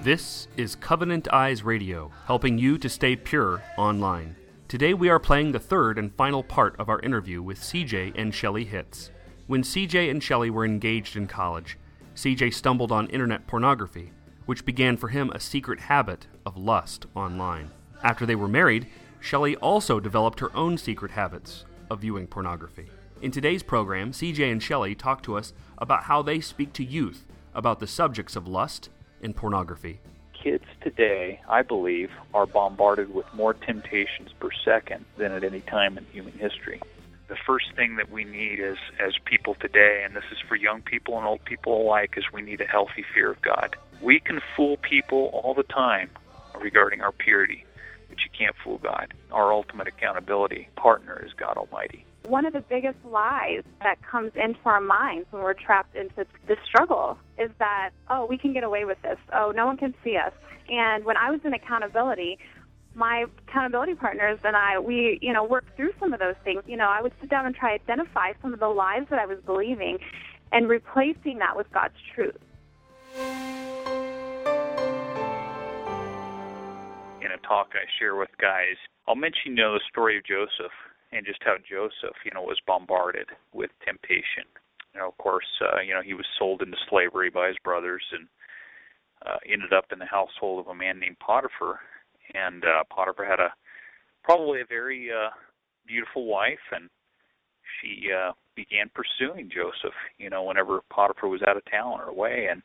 This is Covenant Eyes Radio, helping you to stay pure online. Today we are playing the third and final part of our interview with CJ and Shelly Hitz. When CJ and Shelly were engaged in college, CJ stumbled on internet pornography, which began for him a secret habit of lust online. After they were married, Shelly also developed her own secret habits of viewing pornography. In today's program, CJ and Shelly talk to us about how they speak to youth about the subjects of lust and pornography. Kids today, I believe, are bombarded with more temptations per second than at any time in human history. The first thing that we need as people today, and this is for young people and old people alike, is we need a healthy fear of God. We can fool people all the time regarding our purity, but you can't fool God. Our ultimate accountability partner is God Almighty. One of the biggest lies that comes into our minds when we're trapped into this struggle is that, oh, we can get away with this. Oh, no one can see us. And when I was in accountability, my accountability partners and I, we worked through some of those things. I would sit down and try to identify some of the lies that I was believing and replacing that with God's truth. In a talk I share with guys, I'll mention, the story of Joseph and just how Joseph, was bombarded with temptation. Of course, he was sold into slavery by his brothers and ended up in the household of a man named Potiphar. And Potiphar had probably a very beautiful wife, and she began pursuing Joseph, whenever Potiphar was out of town or away. And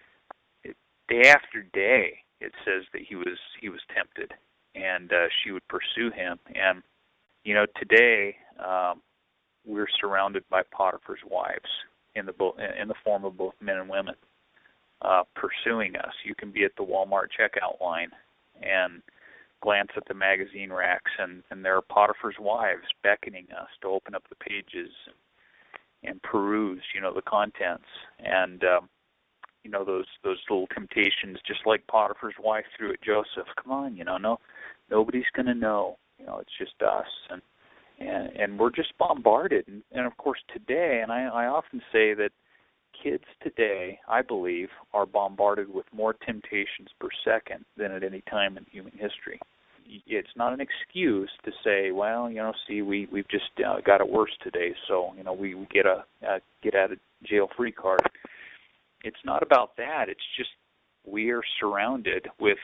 day after day, it says that he was tempted, and she would pursue him. And today we're surrounded by Potiphar's wives in the form of both men and women pursuing us. You can be at the Walmart checkout line and glance at the magazine racks, and there are Potiphar's wives beckoning us to open up the pages and peruse, the contents. And those little temptations, just like Potiphar's wife threw at Joseph. Come on, nobody's going to know. It's just us, and we're just bombarded. And of course today, and I often say that kids today, I believe, are bombarded with more temptations per second than at any time in human history. It's not an excuse to say, well, we've just got it worse today, so we get a get out of jail free card. It's not about that. It's just we are surrounded with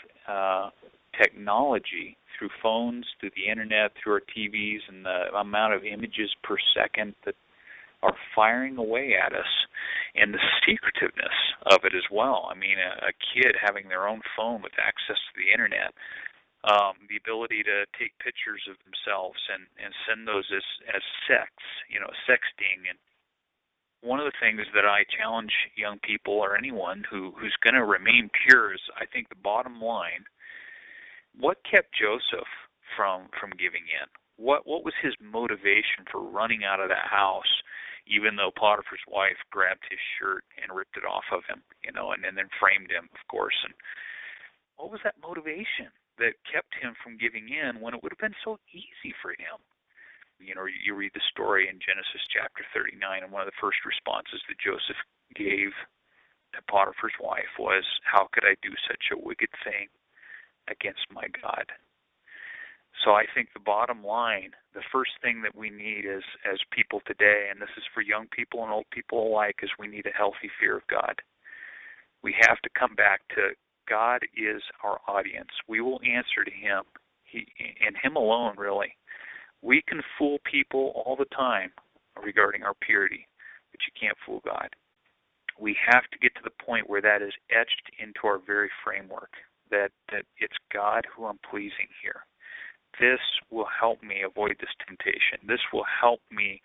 technology through phones, through the internet, through our TVs, and the amount of images per second that are firing away at us, and the secretiveness of it as well. I mean, a kid having their own phone with access to the internet, the ability to take pictures of themselves and send those as sexting. And one of the things that I challenge young people or anyone who's going to remain pure is, I think, the bottom line. What kept Joseph from giving in? What was his motivation for running out of that house, even though Potiphar's wife grabbed his shirt and ripped it off of him, and then framed him, of course? And what was that motivation that kept him from giving in when it would have been so easy for him? You read the story in Genesis chapter 39, and one of the first responses that Joseph gave to Potiphar's wife was, "How could I do such a wicked thing against my God?" So I think the bottom line, the first thing that we need as people today, and this is for young people and old people alike, is we need a healthy fear of God. We have to come back to God is our audience. We will answer to Him, and Him alone, really. We can fool people all the time regarding our purity, but you can't fool God. We have to get to the point where that is etched into our very framework, that it's God who I'm pleasing here. This will help me avoid this temptation. This will help me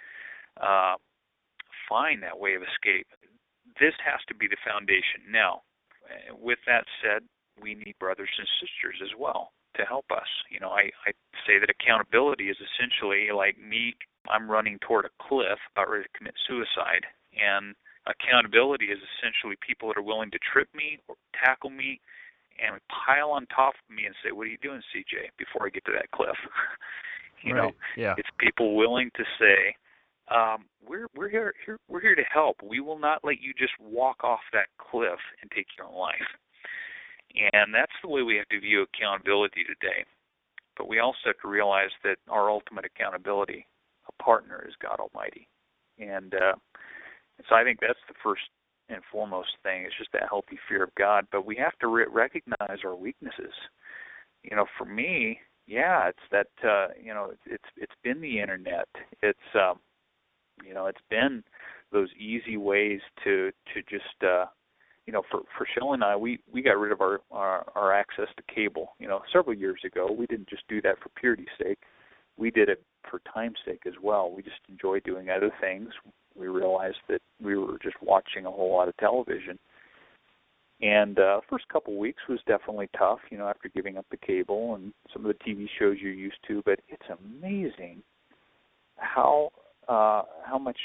find that way of escape. This has to be the foundation. Now, with that said, we need brothers and sisters as well to help us. I say that accountability is essentially like me. I'm running toward a cliff, about ready to commit suicide, and accountability is essentially people that are willing to trip me or tackle me and pile on top of me and say, "What are you doing, CJ?" before I get to that cliff. It's people willing to say, "We're here to help. We will not let you just walk off that cliff and take your own life." And that's the way we have to view accountability today. But we also have to realize that our ultimate accountability, a partner, is God Almighty. And so I think that's the first and foremost thing. It's just that healthy fear of God. But we have to recognize our weaknesses. For me, it's that it's been the internet. It's it's been those easy ways to just for Shelley and I, we got rid of our access to cable. Several years ago. We didn't just do that for purity's sake. We did it for time's sake as well. We just enjoyed doing other things. We realized that we were just watching a whole lot of television. And first couple of weeks was definitely tough, after giving up the cable and some of the TV shows you're used to. But it's amazing how much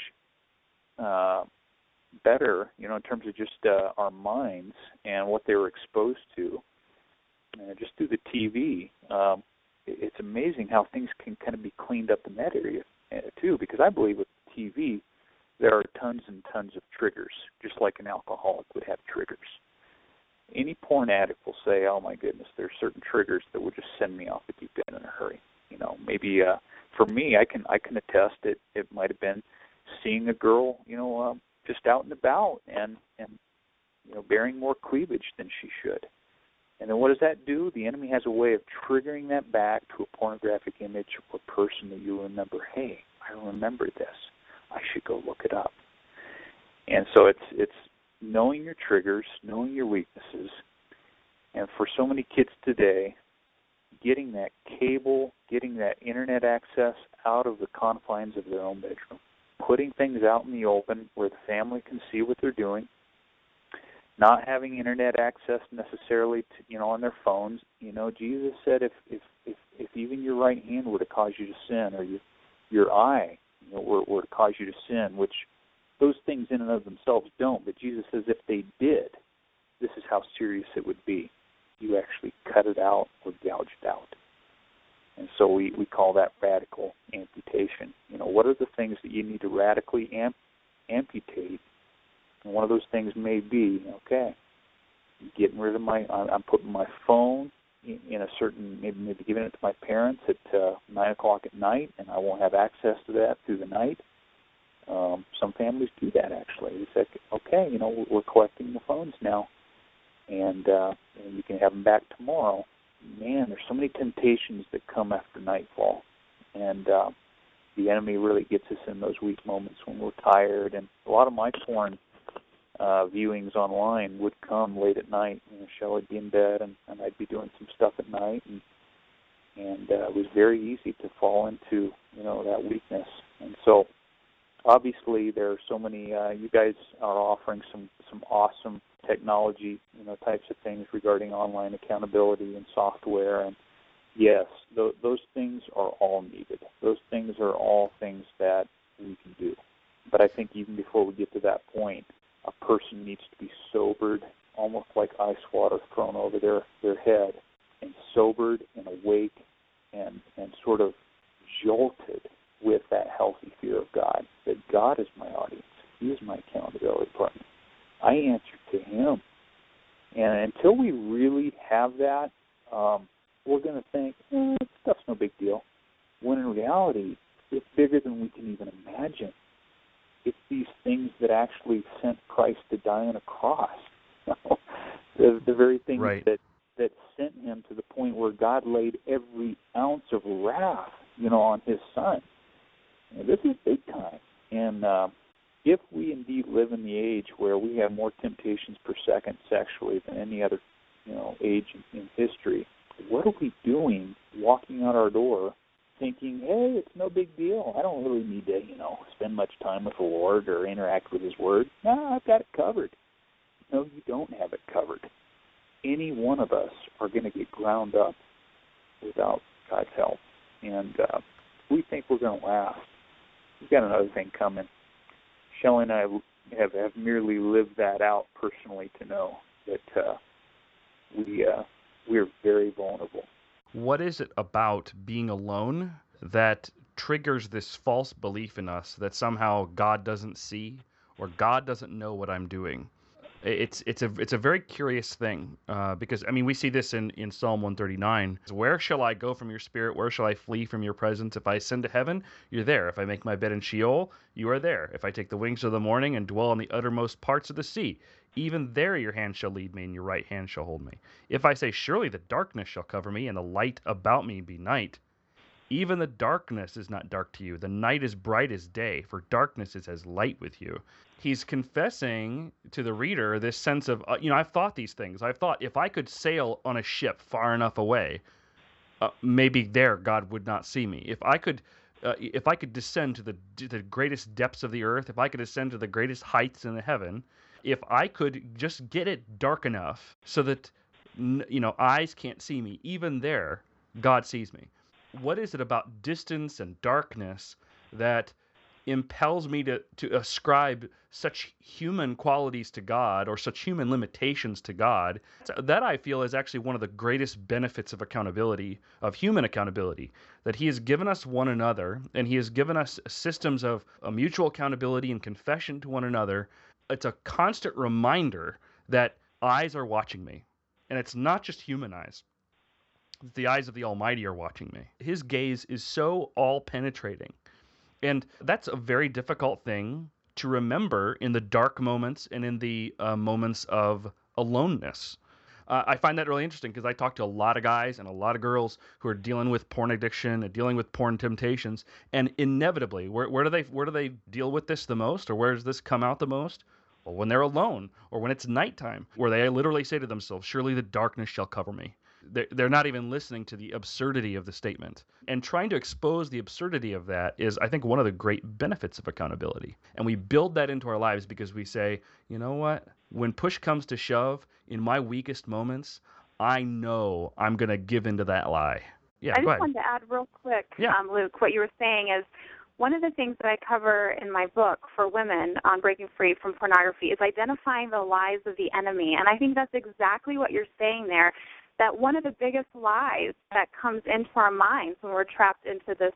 better, in terms of just our minds and what they were exposed to, just through the TV. It's amazing how things can kind of be cleaned up in that area too. Because I believe with TV, there are tons and tons of triggers, just like an alcoholic would have triggers. Any porn addict will say, "Oh my goodness, there are certain triggers that would just send me off the deep end in a hurry." Maybe for me, I can attest it might have been seeing a girl, just out and about and bearing more cleavage than she should. And then what does that do? The enemy has a way of triggering that back to a pornographic image or person that you remember. Hey, I remember this. I should go look it up. And so it's knowing your triggers, knowing your weaknesses. And for so many kids today, getting that cable, getting that internet access out of the confines of their own bedroom, putting things out in the open where the family can see what they're doing, not having internet access necessarily to, on their phones. Jesus said if even your right hand were to cause you to sin, or your eye were to cause you to sin, which those things in and of themselves don't, but Jesus says if they did, this is how serious it would be. You actually cut it out or gouge it out. And so we call that radical amputation. What are the things that you need to radically amputate? And one of those things may be, getting rid of I'm putting my phone in a certain, maybe giving it to my parents at 9 o'clock at night, and I won't have access to that through the night. Some families do that, actually. They say, we're collecting the phones now, and you can have them back tomorrow. Man, there's so many temptations that come after nightfall, and the enemy really gets us in those weak moments when we're tired. And a lot of my porn viewings online would come late at night. Shelley would be in bed, and I'd be doing some stuff at night, and it was very easy to fall into that weakness. And so obviously there are so many. You guys are offering some awesome technology, types of things regarding online accountability and software. And yes, those things are all needed. Those things are all things that we can do. But I think even before we get to that point, a person needs to be sobered, almost like ice water thrown over their head, and sobered and awake and sort of jolted with that healthy fear of God, that God is my audience. He is my accountability partner. I answer to Him. And until we really have that, we're going to think, stuff's no big deal. When in reality, it's bigger than we can even imagine. It's these things that actually sent Christ to die on a cross. The very things right. that sent Him to the point where God laid every ounce of wrath, on His Son. This is big time. And if we indeed live in the age where we have more temptations per second sexually than any other, age in history, what are we doing walking out our door thinking, hey, it's no big deal. I don't really need to, spend much time with the Lord or interact with His Word. No, I've got it covered. No, you don't have it covered. Any one of us are going to get ground up without God's help. And we think we're going to last. We've got another thing coming. Shelley and I have merely lived that out personally to know that we're very vulnerable. What is it about being alone that triggers this false belief in us that somehow God doesn't see or God doesn't know what I'm doing? It's a very curious thing because I mean we see this in Psalm 139. Where shall I go from your spirit? Where shall I flee from your presence? If I ascend to heaven, you're there. If I make my bed in Sheol, you are there. If I take the wings of the morning and dwell in the uttermost parts of the sea, even there your hand shall lead me, and your right hand shall hold me. If I say, surely the darkness shall cover me, and the light about me be night, even the darkness is not dark to you. The night is bright as day, for darkness is as light with you. He's confessing to the reader this sense of, I've thought these things. I've thought if I could sail on a ship far enough away, maybe there God would not see me. If I could descend to the greatest depths of the earth, if I could ascend to the greatest heights in the heaven, if I could just get it dark enough so that eyes can't see me, even there God sees me. What is it about distance and darkness that impels me to ascribe such human qualities to God or such human limitations to God? That I feel is actually one of the greatest benefits of accountability, of human accountability, that He has given us one another, and He has given us systems of a mutual accountability and confession to one another. It's a constant reminder that eyes are watching me, and it's not just human eyes. The eyes of the Almighty are watching me. His gaze is so all-penetrating. And that's a very difficult thing to remember in the dark moments and in the moments of aloneness. I find that really interesting because I talk to a lot of guys and a lot of girls who are dealing with porn addiction and dealing with porn temptations. And inevitably, where do they deal with this the most, or where does this come out the most? Well, when they're alone or when it's nighttime, where they literally say to themselves, surely the darkness shall cover me. They're not even listening to the absurdity of the statement. And trying to expose the absurdity of that is, I think, one of the great benefits of accountability. And we build that into our lives because we say, you know what? When push comes to shove, in my weakest moments, I know I'm going to give into that lie. Yeah, I just wanted to add real quick, Luke, what you were saying is, one of the things that I cover in my book for women on breaking free from pornography is identifying the lies of the enemy. And I think that's exactly what you're saying there, that one of the biggest lies that comes into our minds when we're trapped into this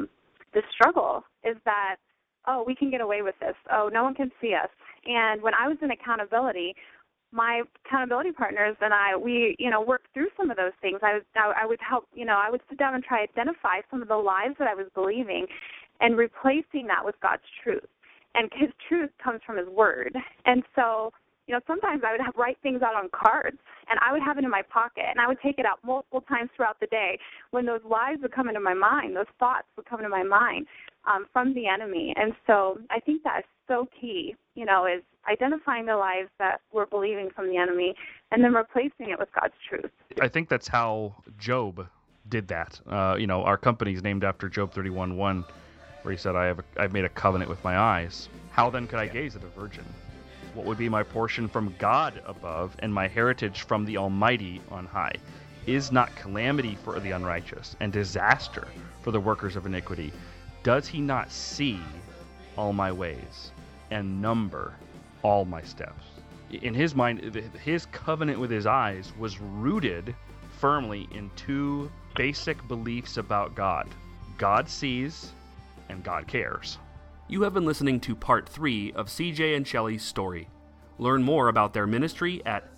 struggle is that, oh, we can get away with this. Oh, no one can see us. And when I was in accountability, my accountability partners and I, we worked through some of those things. I would help, I would sit down and try to identify some of the lies that I was believing and replacing that with God's truth. And His truth comes from His Word. And so, sometimes I would write things out on cards, and I would have it in my pocket, and I would take it out multiple times throughout the day when those lies would come into my mind, those thoughts would come into my mind from the enemy. And so I think that is so key, is identifying the lies that we're believing from the enemy and then replacing it with God's truth. I think that's how Job did that. Our company is named after Job 31:1, where he said, I've made a covenant with my eyes. How then could I gaze at a virgin? What would be my portion from God above, and my heritage from the Almighty on high? Is not calamity for the unrighteous, and disaster for the workers of iniquity? Does He not see all my ways, and number all my steps? In His mind, His covenant with His eyes was rooted firmly in two basic beliefs about God. God sees, and God cares. You have been listening to Part 3 of CJ and Shelley's story. Learn more about their ministry at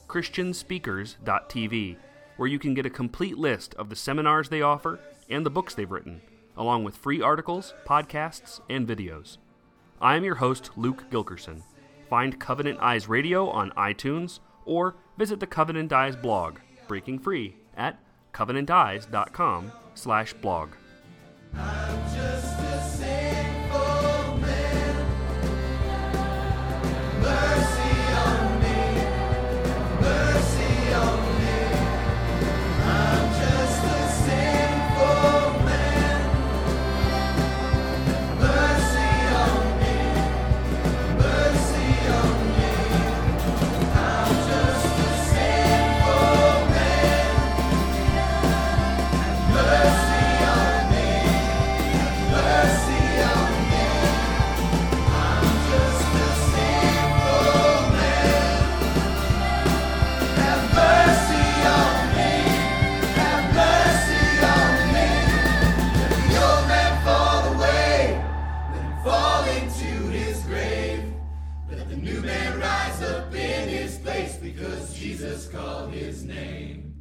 christianspeakers.tv, where you can get a complete list of the seminars they offer and the books they've written, along with free articles, podcasts, and videos. I am your host, Luke Gilkerson. Find Covenant Eyes Radio on iTunes, or visit the Covenant Eyes blog, Breaking Free, at covenanteyes.com/blog. Jesus, call his name.